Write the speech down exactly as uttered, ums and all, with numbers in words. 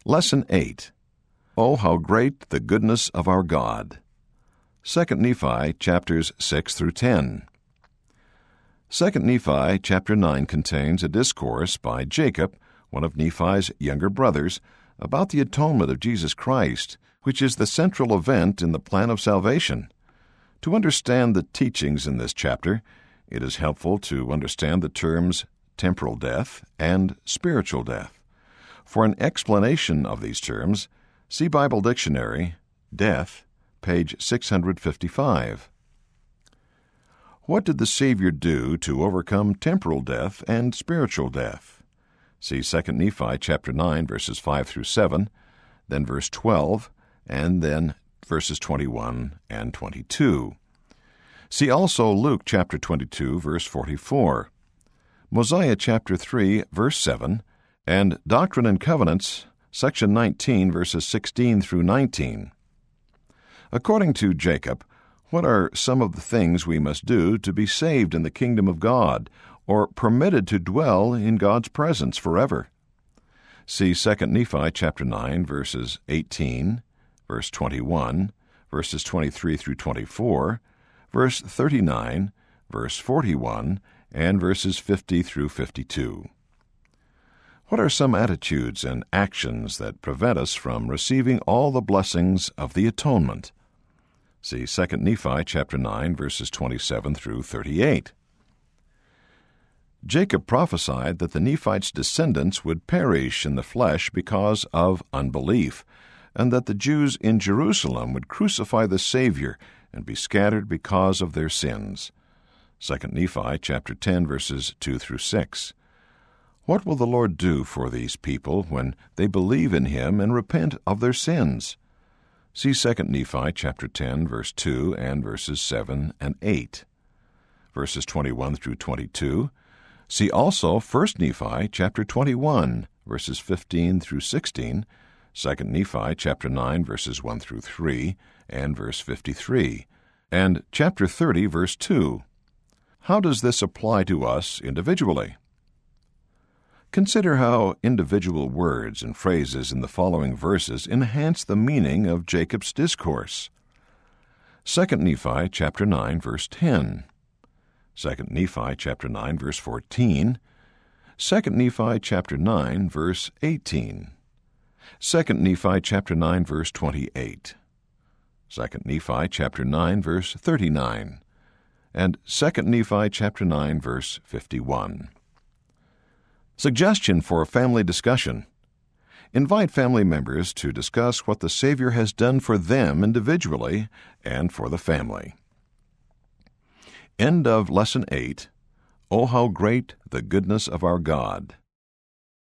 Lesson eight. Oh, how great the goodness of our God. Second Nephi, chapters six through ten. Second Nephi, chapter nine, contains a discourse by Jacob, one of Nephi's younger brothers, about the atonement of Jesus Christ, which is the central event in the plan of salvation. To understand the teachings in this chapter, it is helpful to understand the terms temporal death and spiritual death. For an explanation of these terms, see Bible Dictionary, Death, page six hundred fifty-five. What did the Savior do to overcome temporal death and spiritual death? See Second Nephi chapter nine, verses five through seven, then verse twelve, and then verses twenty-one and twenty-two. See also Luke chapter twenty-two, verse forty-four, Mosiah chapter three, verse seven, and Doctrine and Covenants, section nineteen, verses sixteen through nineteen. According to Jacob, what are some of the things we must do to be saved in the kingdom of God, or permitted to dwell in God's presence forever? See Second Nephi chapter nine, verses eighteen, verse twenty-one, verses twenty-three through twenty-four, verse thirty-nine, verse forty-one, and verses fifty through fifty-two. What are some attitudes and actions that prevent us from receiving all the blessings of the atonement? See Second Nephi chapter nine, verses twenty-seven through thirty-eight. Jacob prophesied that the Nephites' descendants would perish in the flesh because of unbelief, and that the Jews in Jerusalem would crucify the Savior and be scattered because of their sins. Second Nephi chapter ten, verses two through six. What will the Lord do for these people when they believe in Him and repent of their sins? See Second Nephi chapter ten, verse two, and verses seven and eight. Verses twenty-one through twenty-two. See also First Nephi chapter twenty-one, verses fifteen through sixteen, Second Nephi chapter nine, verses one through three, and verse fifty-three, and chapter thirty, verse two. How does this apply to us individually? Consider how individual words and phrases in the following verses enhance the meaning of Jacob's discourse. Second Nephi chapter nine, verse ten. Second Nephi chapter nine, verse fourteen. Second Nephi chapter nine, verse eighteen. Second Nephi chapter nine, verse twenty-eight. Second Nephi chapter nine, verse thirty-nine. And Second Nephi chapter nine, verse fifty-one. Suggestion for family discussion. Invite family members to discuss what the Savior has done for them individually and for the family. End of Lesson eight. Oh, how great the goodness of our God.